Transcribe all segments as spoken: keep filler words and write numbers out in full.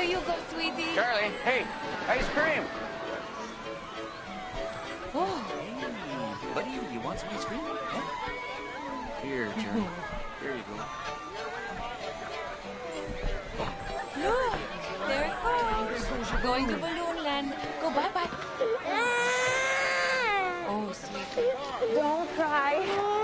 you go, sweetie. Charlie, hey, ice cream. Oh. Hey, buddy, you want some ice cream? Huh? Here, Charlie. Here you go. Look, there it goes. We're going to Balloon Land. Go bye-bye. Oh, sweetie. Don't cry.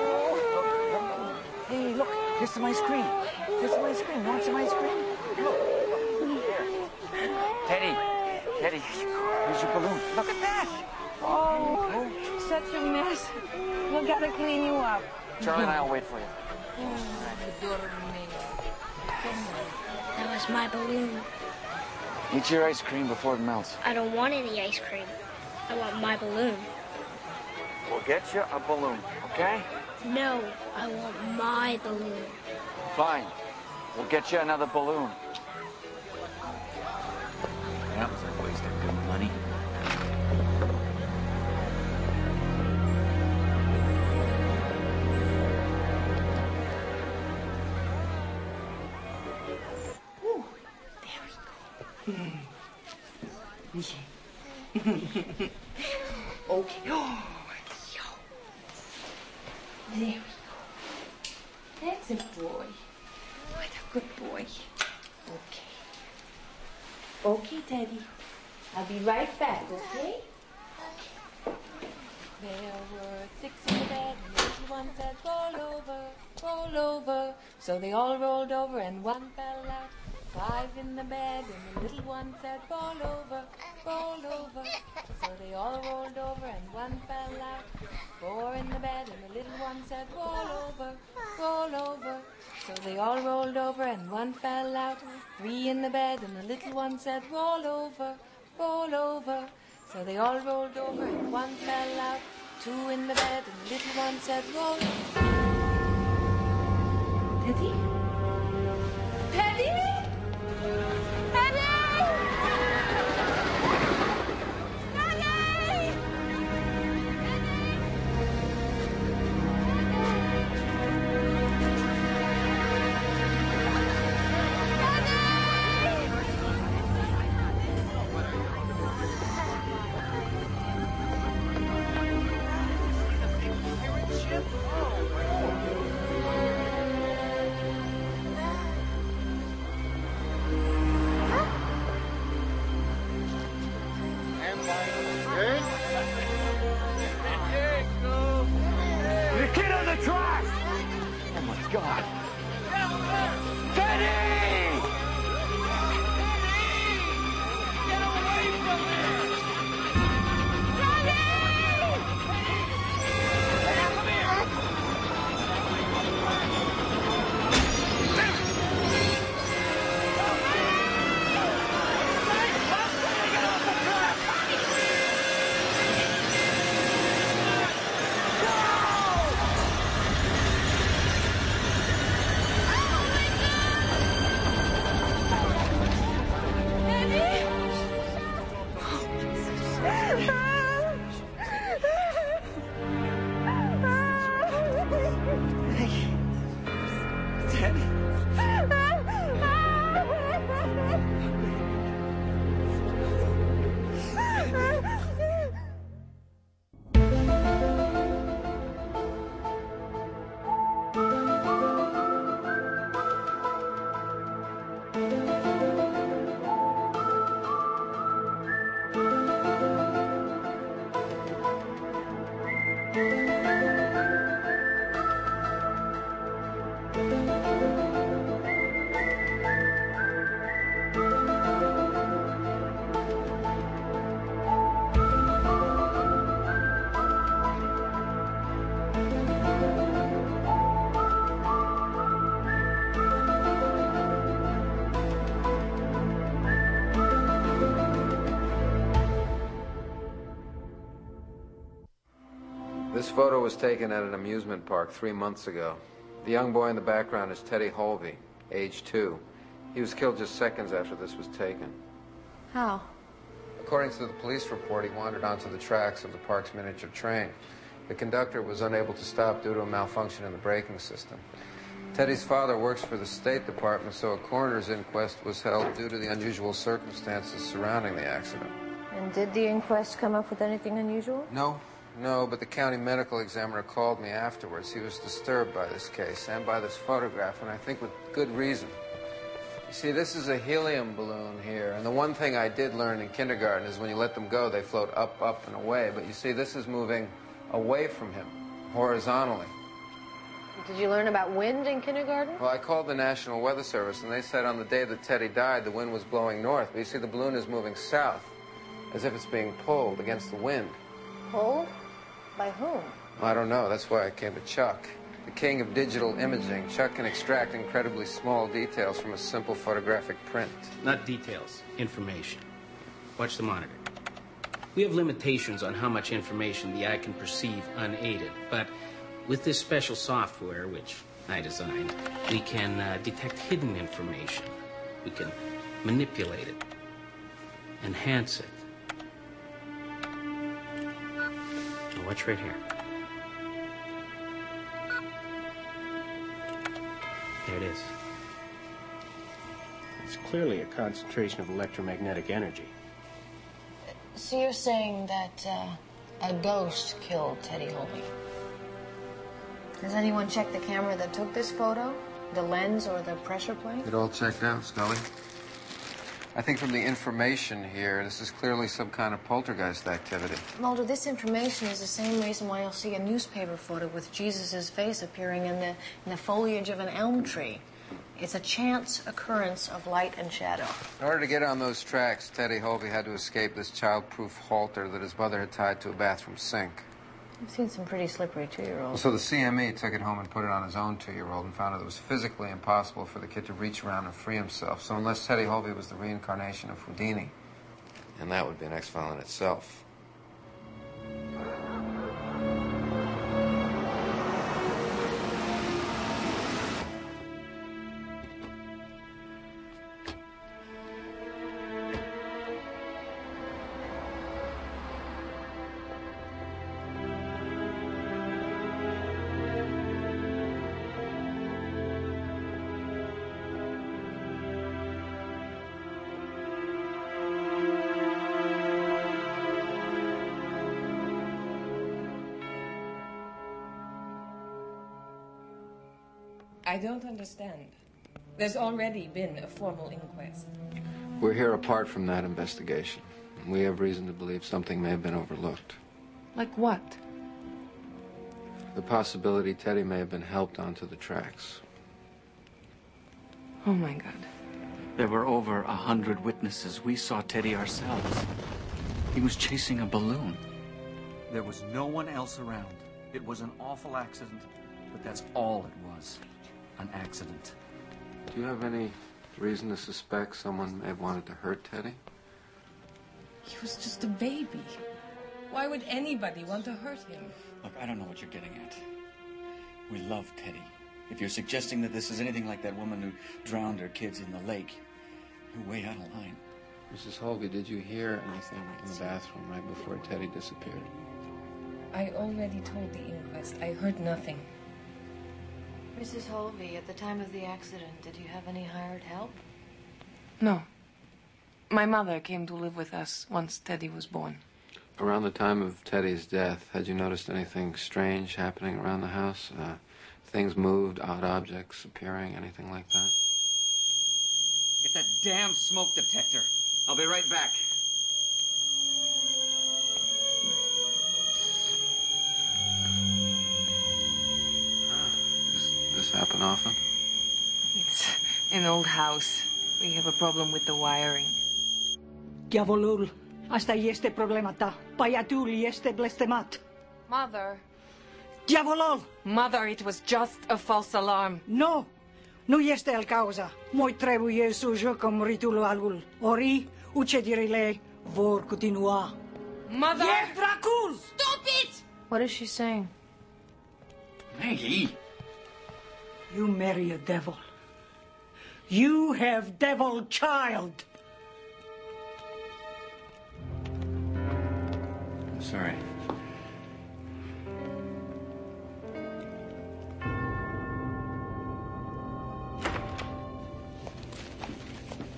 Hey, look, here's some ice cream. Here's some ice cream. Want some ice cream? Look, look, here. Teddy, Teddy, here's your balloon. Look at that. Oh, such a mess. We gotta clean you up. Charlie and I will wait for you. That was my balloon. Eat your ice cream before it melts. I don't want any ice cream. I want my balloon. We'll get you a balloon, okay? No, I want my balloon. Fine. We'll get you another balloon. That was a waste of good money. Okay. Oh, there we go. That's a boy. What a good boy. Okay. Okay, Teddy. I'll be right back, okay? There were six in the bed, and the little one said, roll over, roll over. So they all rolled over, and one fell out. Five in the bed, and the little one said, roll over, roll over. So they all rolled over, and one fell out. Four in the bed, and the little one said, roll over, roll over. So they all rolled over, and one fell out. Three in the bed, and the little one said, roll over, roll over. So they all rolled over, and one fell out. Two in the bed, and the little one said, roll over. Teddy? Teddy? The kid on the track! Oh my God! Teddy! Get away from there! This photo was taken at an amusement park three months ago. The young boy in the background is Teddy Holvey, age two. He was killed just seconds after this was taken. How? According to the police report, he wandered onto the tracks of the park's miniature train. The conductor was unable to stop due to a malfunction in the braking system. Teddy's father works for the State Department, so a coroner's inquest was held due to the unusual circumstances surrounding the accident. And did the inquest come up with anything unusual? No, no, but the county medical examiner called me afterwards. He was disturbed by this case and by this photograph, and I think with good reason. You see, this is a helium balloon here, and the one thing I did learn in kindergarten is when you let them go, they float up, up, and away. But you see, this is moving away from him, horizontally. Did you learn about wind in kindergarten? Well, I called the National Weather Service, and they said on the day that Teddy died, the wind was blowing north. But you see, the balloon is moving south, as if it's being pulled against the wind. Pulled? By whom? I don't know. That's why I came to Chuck. The king of digital imaging. Chuck can extract incredibly small details from a simple photographic print. Not details, information. Watch the monitor. We have limitations on how much information the eye can perceive unaided, but with this special software, which I designed, we can uh, detect hidden information. We can manipulate it, enhance it. Now watch right here. There it is. It's clearly a concentration of electromagnetic energy. So you're saying that uh, a ghost killed Teddy Holby? Has anyone checked the camera that took this photo? The lens or the pressure plate? It all checked out, Scully. I think from the information here, this is clearly some kind of poltergeist activity. Mulder, this information is the same reason why you'll see a newspaper photo with Jesus' face appearing in the, in the foliage of an elm tree. It's a chance occurrence of light and shadow. In order to get on those tracks, Teddy Holby had to escape this child-proof halter that his mother had tied to a bathroom sink. I've seen some pretty slippery two-year-olds. So the C M E took it home and put it on his own two-year-old and found it was physically impossible for the kid to reach around and free himself. So unless Teddy Holby was the reincarnation of Houdini, and that would be an X-file in itself. I don't understand. There's already been a formal inquest. We're here apart from that investigation. We have reason to believe something may have been overlooked. Like what? The possibility Teddy may have been helped onto the tracks. Oh, my God. There were over a hundred witnesses. We saw Teddy ourselves. He was chasing a balloon. There was no one else around. It was an awful accident, but that's all it was. An accident. Do you have any reason to suspect someone may have wanted to hurt Teddy? He was just a baby. Why would anybody want to hurt him? Look, I don't know what you're getting at. We love Teddy. If you're suggesting that this is anything like that woman who drowned her kids in the lake, you're way out of line. Missus Holby, did you hear anything in the bathroom right before Teddy disappeared? I already told the inquest. I heard nothing. Missus Holby, at the time of the accident, did you have any hired help? No. My mother came to live with us once Teddy was born. Around the time of Teddy's death, had you noticed anything strange happening around the house? Uh, things moved, odd objects appearing, anything like that? It's that damn smoke detector. I'll be right back. Does this happen often? It's an old house. We have a problem with the wiring. Diavolul, asta este problema ta. Băiatul este blestemat. Mother. Diavolul! Mother, it was just a false alarm. No, nu este el cauza. Moi trebuie să jucăm ritualul. Ori, ucenirile vor continua. Mother! E dracul! Stupid! What is she saying? Maggie! You marry a devil. You have devil child. I'm sorry.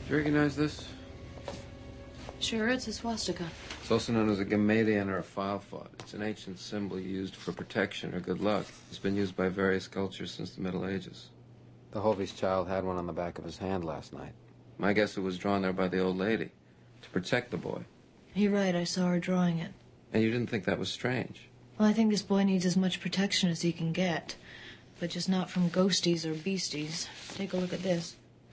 Do you recognize this? Sure, it's a swastika. It's also known as a Gamadian or a file fought. It's an ancient symbol used for protection or good luck. It's been used by various cultures since the Middle Ages. The Holvey's child had one on the back of his hand last night. My guess it was drawn there by the old lady to protect the boy. You're right, I saw her drawing it. And you didn't think that was strange? Well, I think this boy needs as much protection as he can get, but just not from ghosties or beasties. Take a look at this.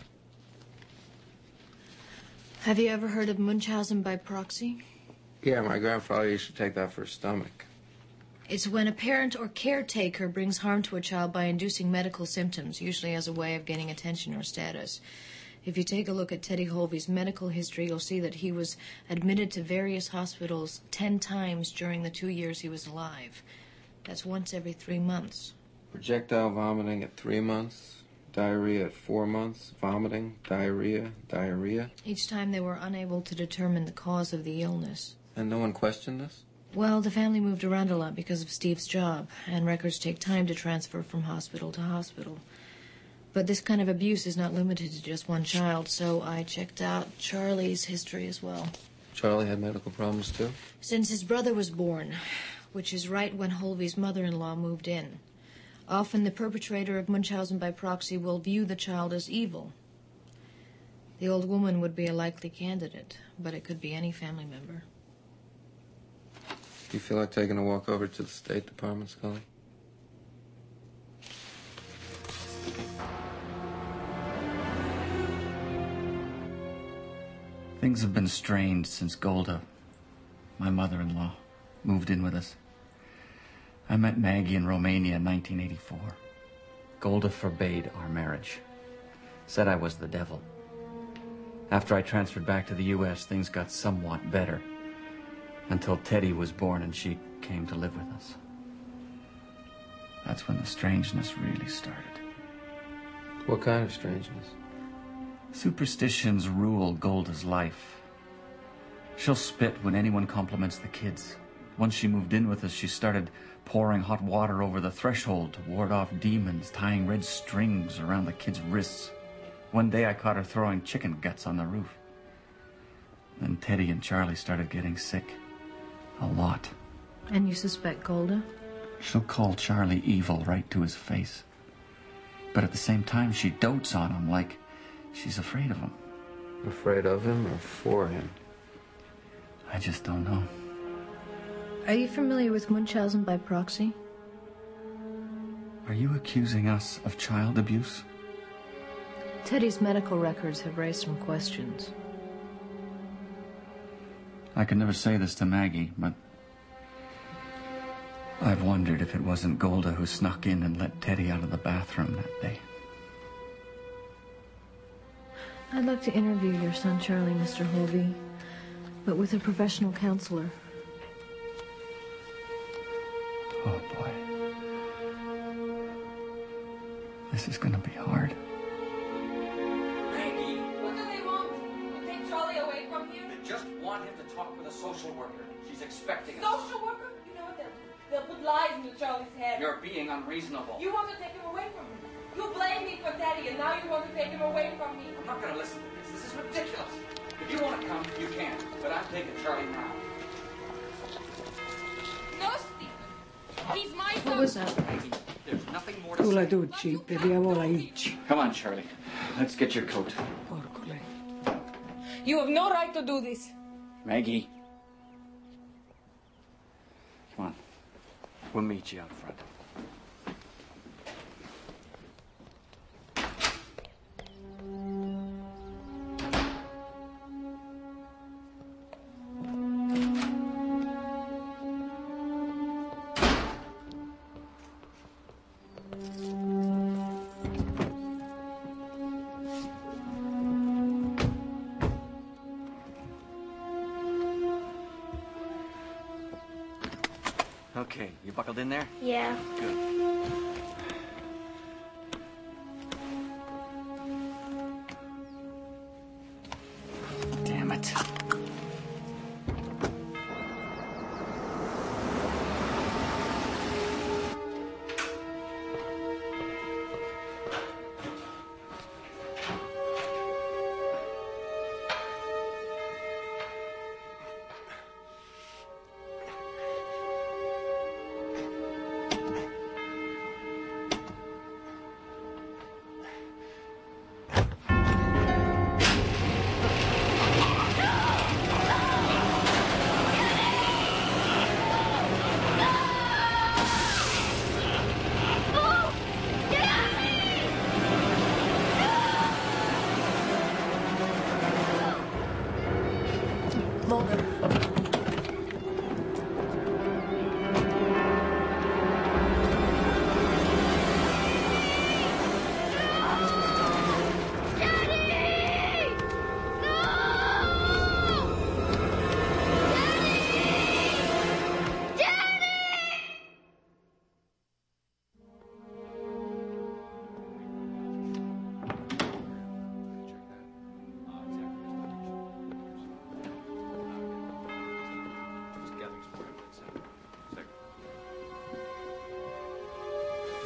Have you ever heard of Munchausen by proxy? Yeah, my grandfather used to take that for his stomach. It's when a parent or caretaker brings harm to a child by inducing medical symptoms, usually as a way of gaining attention or status. If you take a look at Teddy Holvey's medical history, you'll see that he was admitted to various hospitals ten times during the two years he was alive. That's once every three months. Projectile vomiting at three months, diarrhea at four months, vomiting, diarrhea, diarrhea. Each time they were unable to determine the cause of the illness. And no one questioned this? Well, the family moved around a lot because of Steve's job, and records take time to transfer from hospital to hospital. But this kind of abuse is not limited to just one child, so I checked out Charlie's history as well. Charlie had medical problems, too? Since his brother was born, which is right when Holvey's mother-in-law moved in. Often the perpetrator of Munchausen by proxy will view the child as evil. The old woman would be a likely candidate, but it could be any family member. Do you feel like taking a walk over to the State Department, Scully? Things have been strained since Golda, my mother-in-law, moved in with us. I met Maggie in Romania in nineteen eighty-four. Golda forbade our marriage. Said I was the devil. After I transferred back to the U S, things got somewhat better. Until Teddy was born and she came to live with us. That's when the strangeness really started. What kind of strangeness? Superstitions rule Golda's life. She'll spit when anyone compliments the kids. Once she moved in with us, she started pouring hot water over the threshold to ward off demons, tying red strings around the kids' wrists. One day I caught her throwing chicken guts on the roof. Then Teddy and Charlie started getting sick. A lot. And you suspect Golda? She'll call Charlie evil right to his face. But at the same time, she dotes on him like she's afraid of him. Afraid of him or for him? I just don't know. Are you familiar with Munchausen by proxy? Are you accusing us of child abuse? Teddy's medical records have raised some questions. I could never say this to Maggie, but I've wondered if it wasn't Golda who snuck in and let Teddy out of the bathroom that day. I'd like to interview your son, Charlie, Mister Holvey, but with a professional counselor. Oh, boy. This is gonna be hard. Maggie! What do they want? To take Charlie away from you? They just want him to talk with a social worker. She's expecting us. Social worker? You know what they'll do? They'll put lies into Charlie's head. You're being unreasonable. You want to take him away from me. You blame me for Daddy, and now you want to take him away from me. I'm not gonna listen to this. This is ridiculous. If you want to come, you can. But I'm taking Charlie now. No, Stephen. He's my son. What was that? There's nothing more to Tu la say. duci, vediamola aici. Come on, Charlie. Let's get your coat. Porcole. You have no right to do this. Maggie. Come on. We'll meet you out front. Okay, you buckled in there? Yeah. Good. Damn it.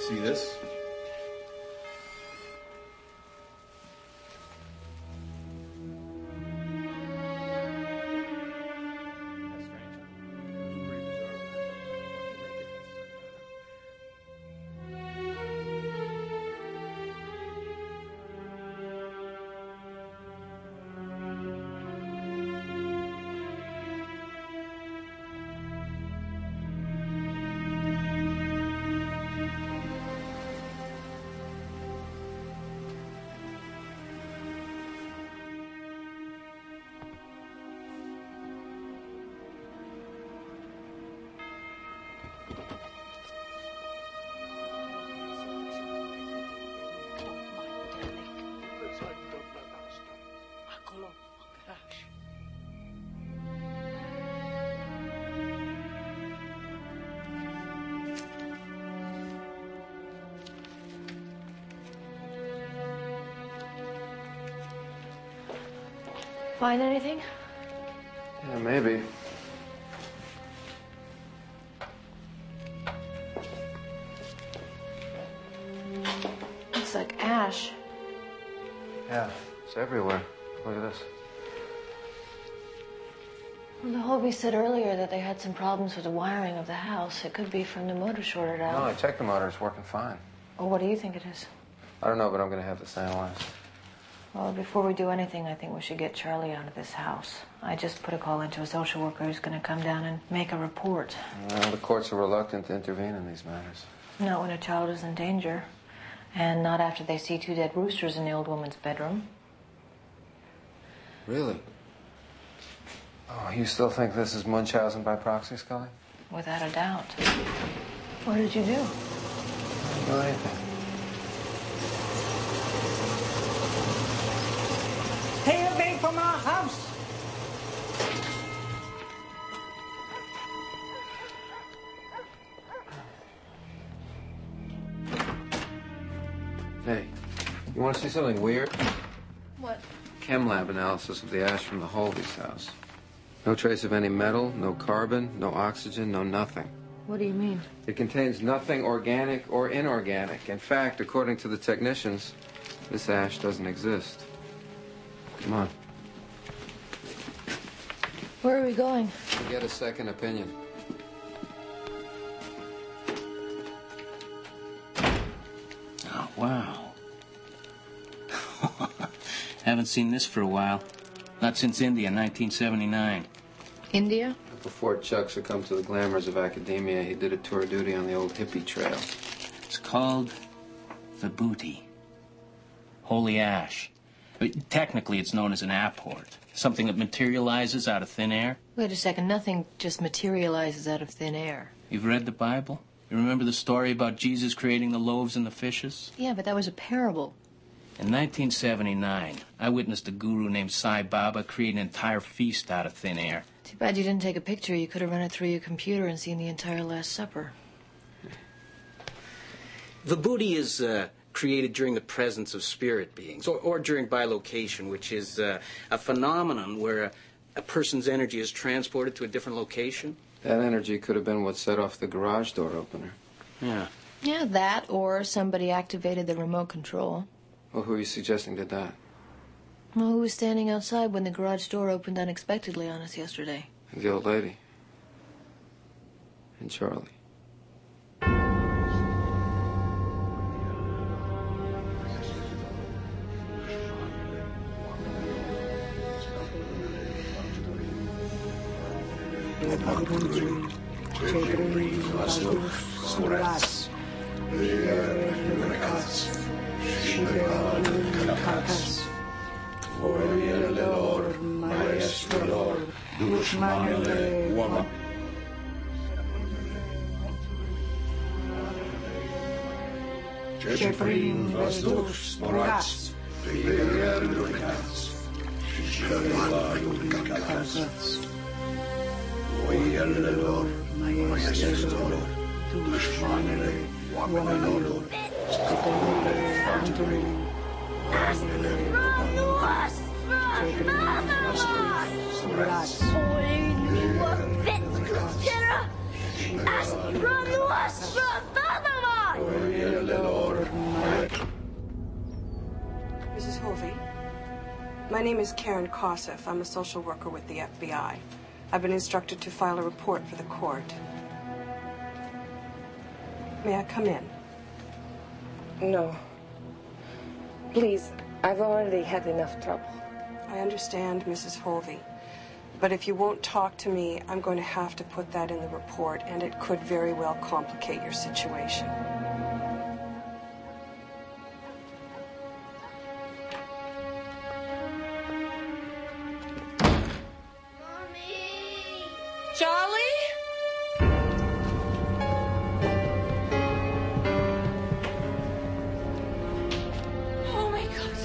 See this? Find anything? Yeah, maybe. Looks like ash. Yeah, it's everywhere. Look at this. Well, the Holby said earlier that they had some problems with the wiring of the house. It could be from the motor shorted out. No, I checked the motor. It's working fine. Well, what do you think it is? I don't know, but I'm going to have this analyzed. Well, before we do anything, I think we should get Charlie out of this house. I just put a call into a social worker who's going to come down and make a report. Well, the courts are reluctant to intervene in these matters. Not when a child is in danger. And not after they see two dead roosters in the old woman's bedroom. Really? Oh, you still think this is Munchausen by proxy, Scully? Without a doubt. What did you do? Not anything. Stay away from our house. Hey, you want to see something weird? What? Chem lab analysis of the ash from the Holby's house. No trace of any metal, no carbon, no oxygen, no nothing. What do you mean? It contains nothing organic or inorganic. In fact, according to the technicians, this ash doesn't exist. Come on. Where are we going? To get a second opinion. Oh, wow. Haven't seen this for a while. Not since India, nineteen seventy-nine. India? Before Chuck succumbed to the glamours of academia, he did a tour of duty on the old hippie trail. It's called Vibhuti. Holy ash. I mean, technically, it's known as an apport. Something that materializes out of thin air. Wait a second. Nothing just materializes out of thin air. You've read the Bible? You remember the story about Jesus creating the loaves and the fishes? Yeah, but that was a parable. In nineteen seventy-nine, I witnessed a guru named Sai Baba create an entire feast out of thin air. Too bad you didn't take a picture. You could have run it through your computer and seen the entire Last Supper. Vibhuti is uh, created during the presence of spirit beings, or, or during bilocation, which is uh, a phenomenon where a, a person's energy is transported to a different location. That energy could have been what set off the garage door opener. Yeah. Yeah, that, or somebody activated the remote control. Well, who are you suggesting did that? Well, who was standing outside when the garage door opened unexpectedly on us yesterday? The old lady. And Charlie. Čeprin vzduch sporac, prijer lukac, šikala lukac. Ojelelor, majestor, dušmanele, wamenolor, skapole, fantole, asnele, lukac, čeprin vzduch sporac, prijer lukac, Aspronuas from Vavamas! Missus Hovey, my name is Karen Kosseff. I'm a social worker with the F B I. I've been instructed to file a report for the court. May I come in? No. Please, I've already had enough trouble. I understand, Missus Hovey. But if you won't talk to me, I'm going to have to put that in the report, and it could very well complicate your situation. Charlie? Oh my God.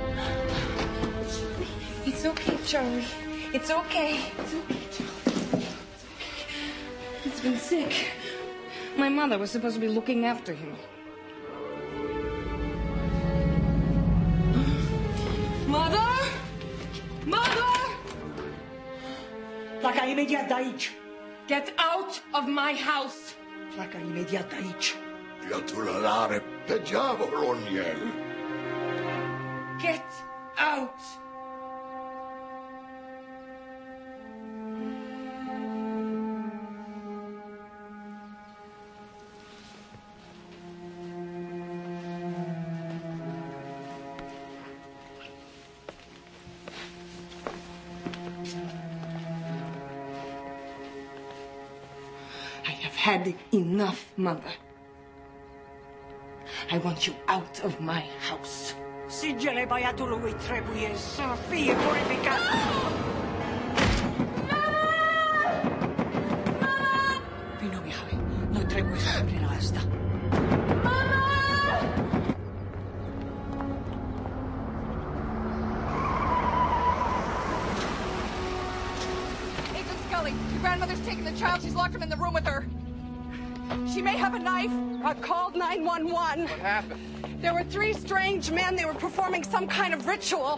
It's okay, Charlie. It's okay. It's okay, Charlie. He's been sick. My mother was supposed to be looking after him. Mother? Mother? Pleacă imediat de aici. Get out of my house. Pleacă imediat de aici. Ja tulee are pe diavolul în el. Get out. Had enough, Mother. I want you out of my house. Sângele băiatului trebuie să fie purificat. Vino, Mihai. Noi trebuie să oprim asta. Agent Scully, your grandmother's taken the child. She's locked him in the room with her. She may have a knife. I've called nine one one. What happened? There were three strange men. They were performing some kind of ritual.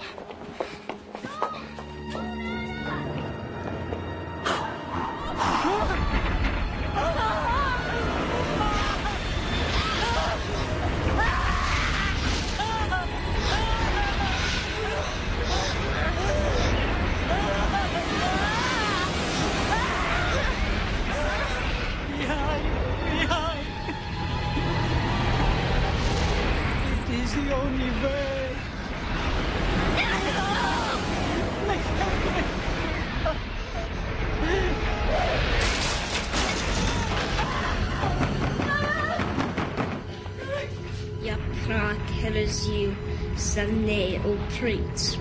You Sunday old treats.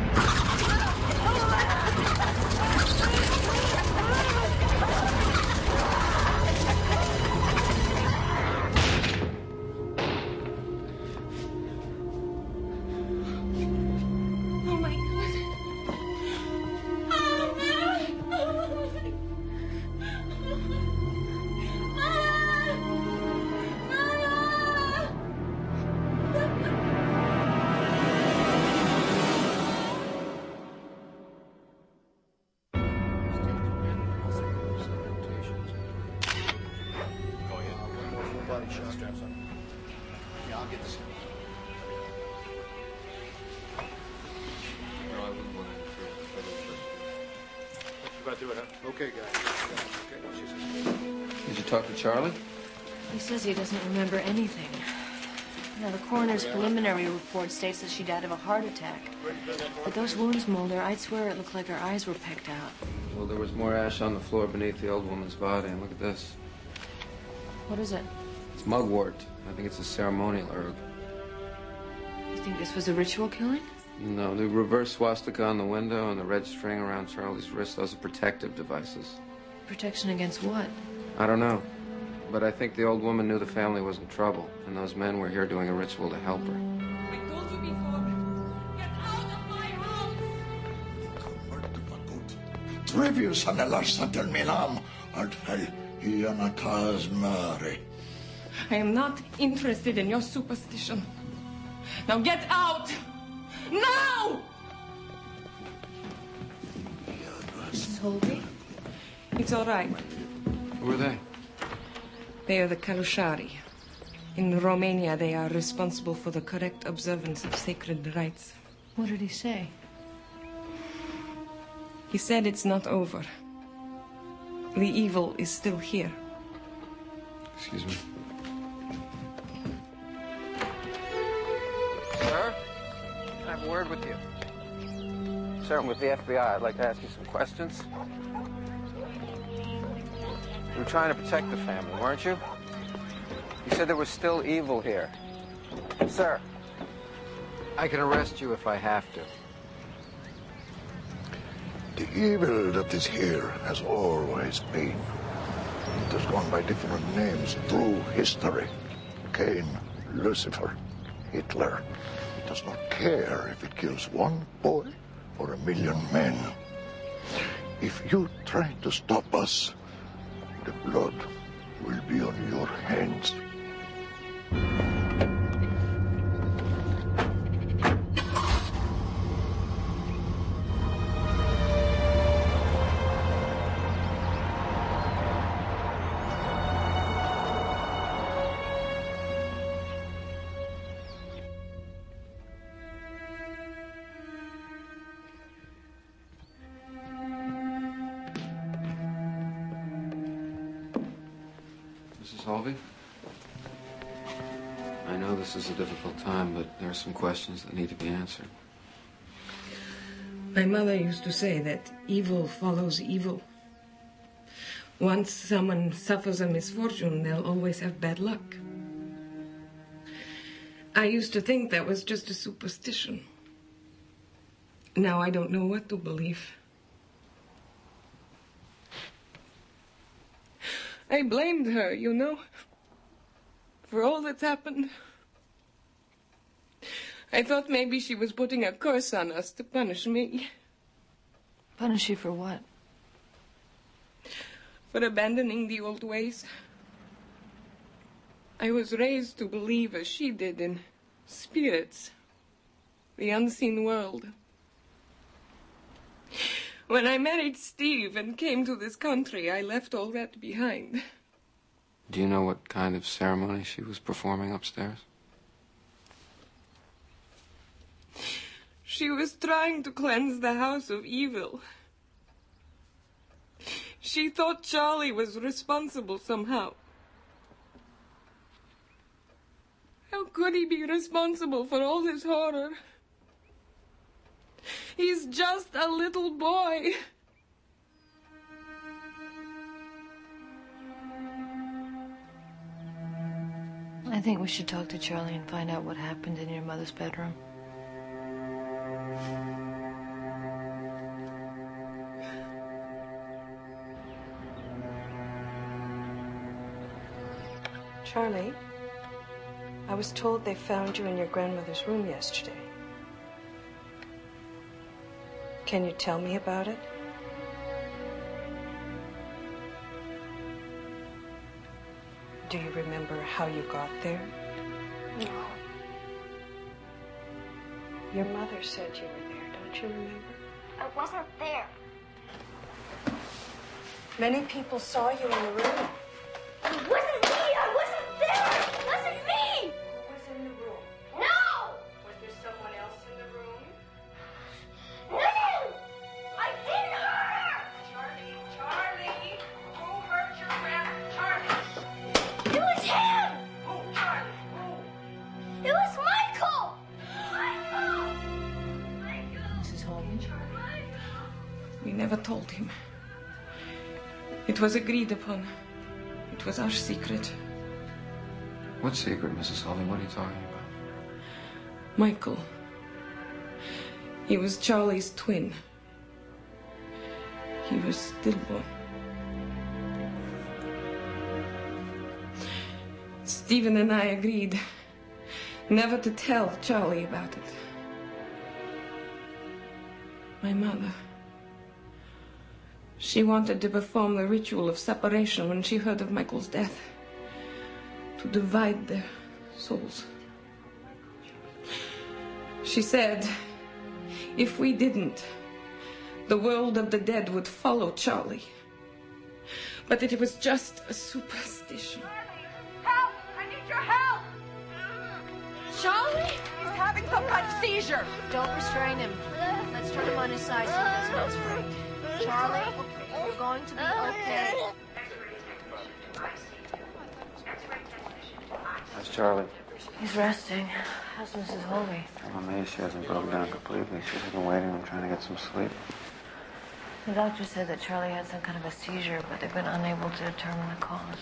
Okay, guys. Did you talk to Charlie? He says he doesn't remember anything. Now, the coroner's preliminary report states that she died of a heart attack. But those wounds, Mulder, I'd swear it looked like her eyes were pecked out. Well, there was more ash on the floor beneath the old woman's body. And look at this. What is it? It's mugwort. I think it's a ceremonial herb. You think this was a ritual killing? No, the reverse swastika on the window and the red string around Charlie's wrist, those are protective devices. Protection against what? I don't know. But I think the old woman knew the family was in trouble, and those men were here doing a ritual to help her. I told you before. Get out of my house! Trevius hänellä satel minam, att hej, hiena kasmöri. I am not interested in your superstition. Now get out! Now! Missus Holby? It's all right. Who are they? They are the Kalushari. In Romania, they are responsible for the correct observance of sacred rites. What did he say? He said it's not over. The evil is still here. Excuse me. Sir, I have a word with you. Sir, I'm with the F B I. I'd like to ask you some questions. You were trying to protect the family, weren't you? You said there was still evil here. Sir, I can arrest you if I have to. The evil that is here has always been. It has gone by different names through history. Cain, Lucifer, Hitler. It does not care if it kills one boy or a million men. If you try to stop us, the blood will be on your hands. Missus Holvey? I know this is a difficult time, but there are some questions that need to be answered. My mother used to say that evil follows evil. Once someone suffers a misfortune, they'll always have bad luck. I used to think that was just a superstition. Now I don't know what to believe. I blamed her, you know, for all that's happened. I thought maybe she was putting a curse on us to punish me. Punish you for what? For abandoning the old ways. I was raised to believe as she did in spirits, the unseen world. When I married Steve and came to this country, I left all that behind. Do you know what kind of ceremony she was performing upstairs? She was trying to cleanse the house of evil. She thought Charlie was responsible somehow. How could he be responsible for all this horror? He's just a little boy. I think we should talk to Charlie and find out what happened in your mother's bedroom. Charlie, I was told they found you in your grandmother's room yesterday. Can you tell me about it? Do you remember how you got there? No. Your mother said you were there, don't you remember? I wasn't there. Many people saw you in the room. It wasn't me! I wasn't there! It wasn't me! Who was in the room? No! Was there someone else in the room? No! I didn't hurt her! Charlie, Charlie! Who hurt your friend? Charlie! It was him! Who, Charlie? Who? It was Michael! Michael! Michael! Missus Holman? We never told him. It was agreed upon. It was our secret. What secret, Missus Holvey? What are you talking about? Michael. He was Charlie's twin. He was stillborn. Stephen and I agreed never to tell Charlie about it. My mother. She wanted to perform the ritual of separation when she heard of Michael's death, to divide their souls. She said, if we didn't, the world of the dead would follow Charlie. But that it was just a superstition. Help! I need your help! Charlie? He's having some kind of seizure. Don't restrain him. Let's turn him on his side so he doesn't explode. Charlie, you're going to be okay. How's Charlie? He's resting. How's Missus Holby? I'm amazed she hasn't broken down completely. She's been waiting. I'm trying to get some sleep. The doctor said that Charlie had some kind of a seizure, but they've been unable to determine the cause.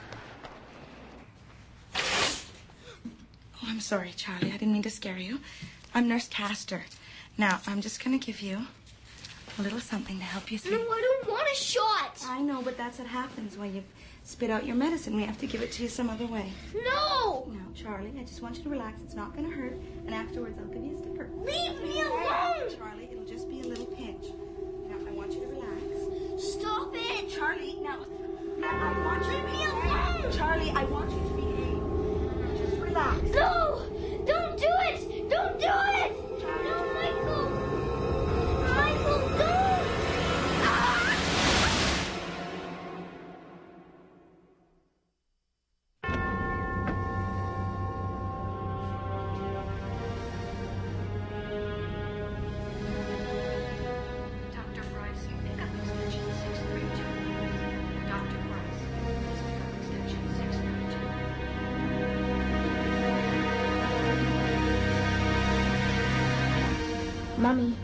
Oh, I'm sorry, Charlie. I didn't mean to scare you. I'm Nurse Castor. Now, I'm just going to give you a little something to help you sleep. No, I don't want a shot. I know, but that's what happens when you spit out your medicine. We have to give it to you some other way. No! Now, Charlie, I just want you to relax. It's not going to hurt. And afterwards, I'll give you a sticker. Leave me alone! Charlie, it'll just be a little pinch. Now, I want you to relax. Stop it! Charlie, now, now I want you Leave to me behave. alone! Charlie, I want you to behave. Just relax. No! Don't do it! Don't do it! No, Michael! Michael, don't! Ah! Doctor Price, pick up extension six three two. Doctor Price, please pick up extension six three two. Mommy.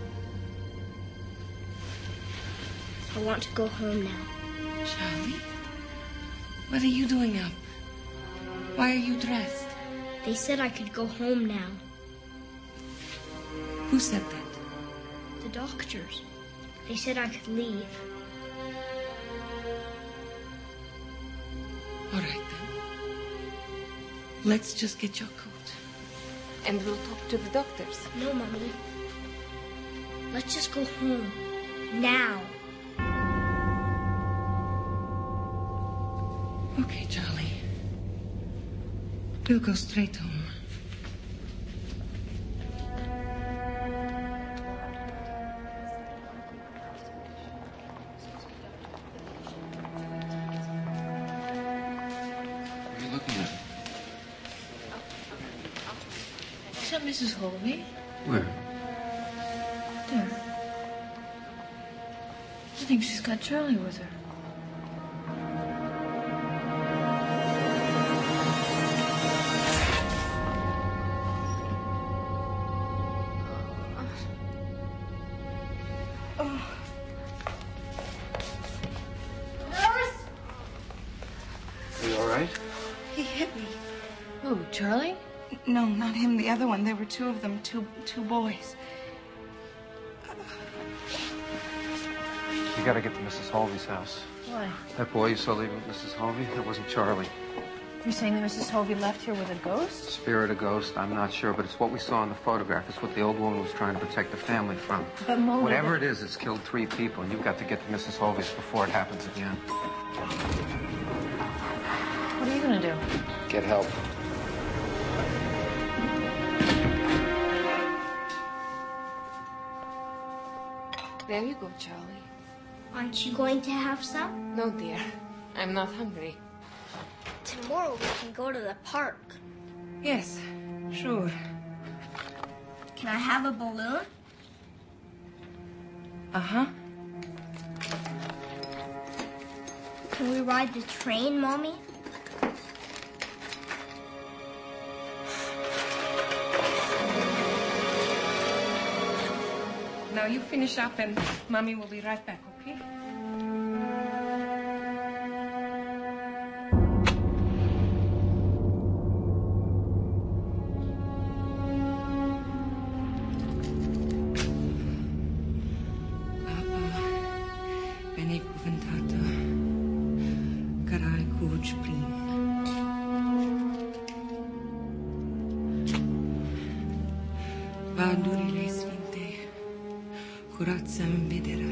I want to go home now. Charlie? What are you doing up? Why are you dressed? They said I could go home now. Who said that? The doctors. They said I could leave. All right, then. Let's just get your coat. And we'll talk to the doctors. No, Mommy. Let's just go home. Now. Okay, Charlie. We'll go straight home. What are you looking at? Is that Missus Holby? Where? There. I think she's got Charlie with her. Are you all right? He hit me. Who, Charlie? No, not him. The other one. There were two of them. Two, two boys. You gotta get to Missus Holvey's house. Why? That boy you saw leaving with Missus Holvey, that wasn't Charlie. You're saying that Missus Holby left here with a ghost? Spirit, a ghost, I'm not sure, but it's what we saw in the photograph. It's what the old woman was trying to protect the family from. But Mona... Whatever it is, it's killed three people, and you've got to get to Missus Holvey's before it happens again. What are you gonna do? Get help. There you go, Charlie. Aren't you going to have some? No, dear. I'm not hungry. Tomorrow we can go to the park. Yes, sure. Can I have a balloon? Uh-huh. Can we ride the train, Mommy? Now you finish up and Mommy will be right back, okay? Papa, ben cuvântată, carai cuci prin. Vadurile sfinte, curața în vederea.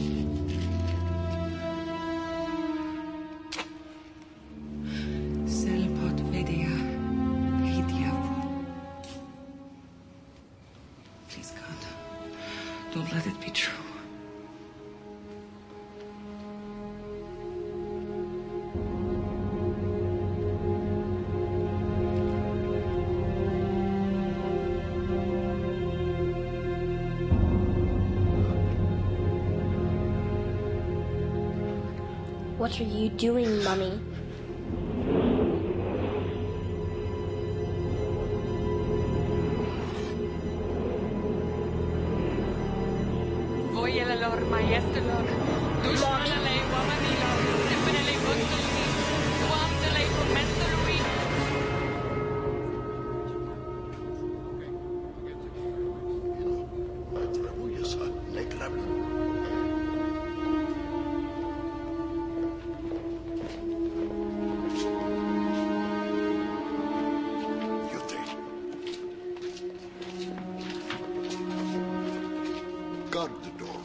Să-l pot vedea pe diavol. Please, God, don't let it be true. What are you doing, Mummy? Voyelelor, maestelor, dushmanalei, wamanilor, stipinelei, buntelui, duamdelei, comentelui. Guard the door.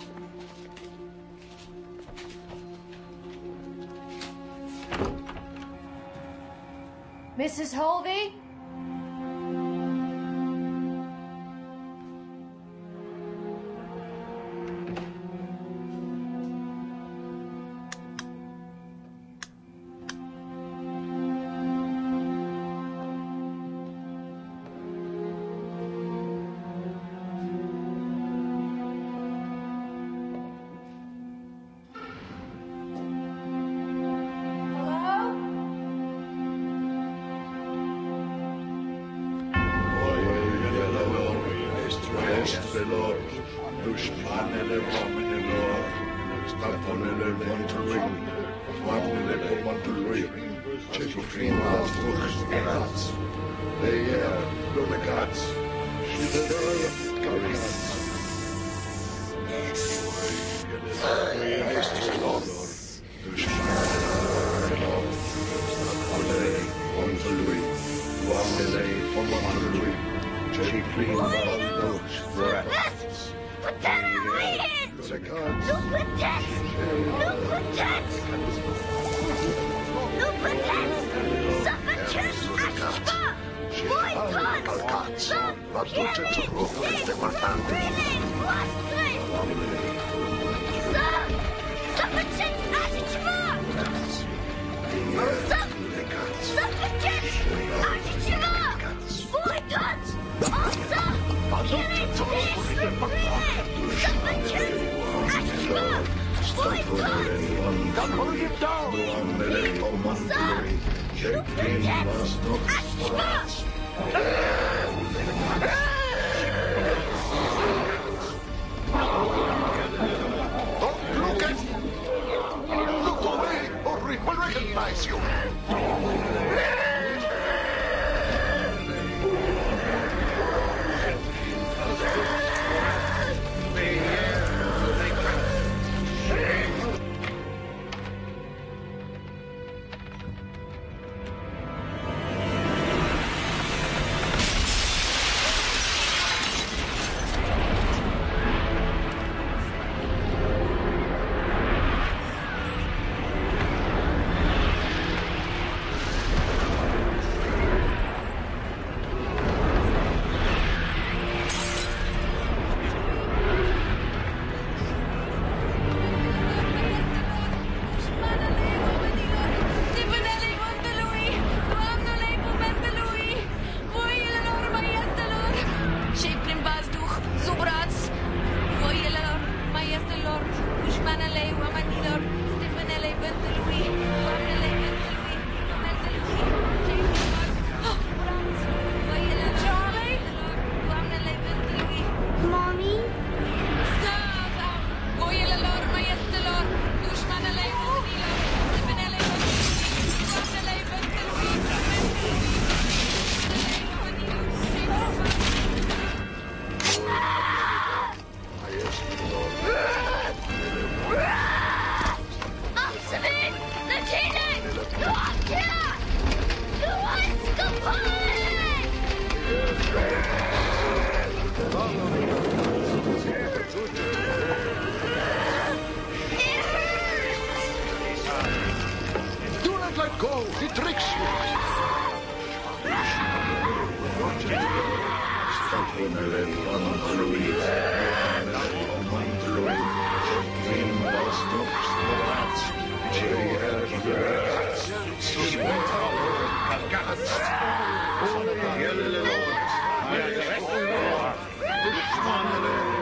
Missus Holvey? Lord, dushmanele vomenelor, staponele vontului, voamnele pomantului, cetufrima fuchserați, leia lumegați, și de răia cariți. Voielestelor, dushmanele lor, staponele vontului, voamnele pomantului, cetufrima fuchserați. Put that on my head! No pretend! No pretend! No pretend! Suffocate Ashba! Boycott! Stop killing! Stop breathing! Blasphemy! Stop! Suffocate Ashba! Stop! Suffocate Ashba! Boycott! Also! Killing! Stop breathing! Suffocate Ashba! Boycott! Don't hold him down! Stop! Suffocate Ashba! Don't look at me! Look away or we will recognize you!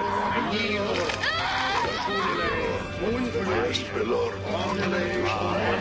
Lord,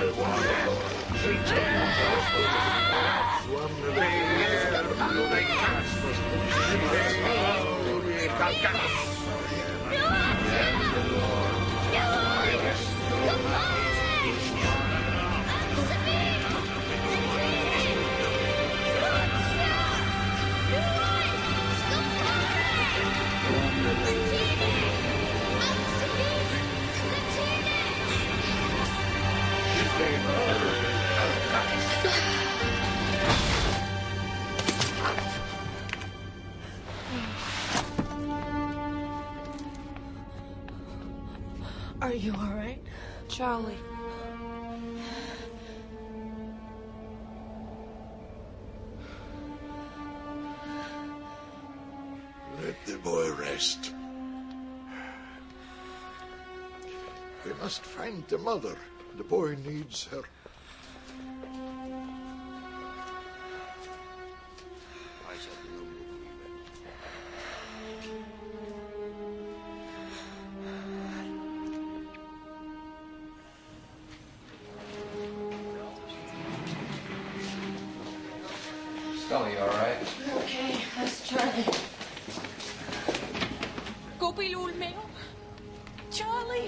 Are you all right? Charlie. Let the boy rest. We must find the mother. The boy needs her. Scully, all right? Okay, that's Charlie. Kopilul meo. Charlie.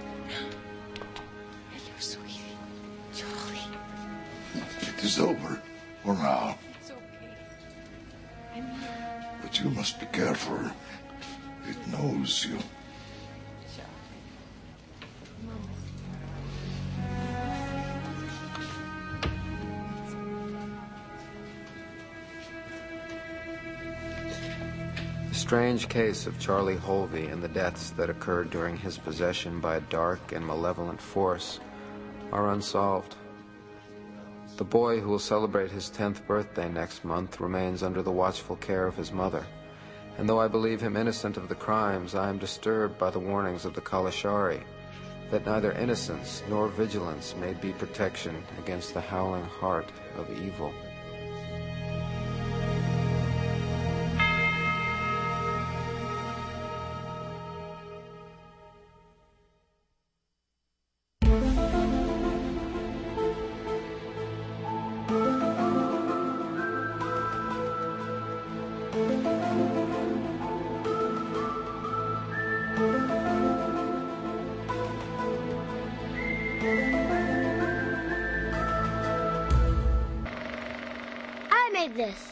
Hello, sweetie. Charlie. It is over for now. It's okay. I'm But you must be careful. It knows you. The strange case of Charlie Holvey and the deaths that occurred during his possession by a dark and malevolent force are unsolved. The boy who will celebrate his tenth birthday next month remains under the watchful care of his mother, and though I believe him innocent of the crimes, I am disturbed by the warnings of the Kalashari that neither innocence nor vigilance may be protection against the howling heart of evil. I made this.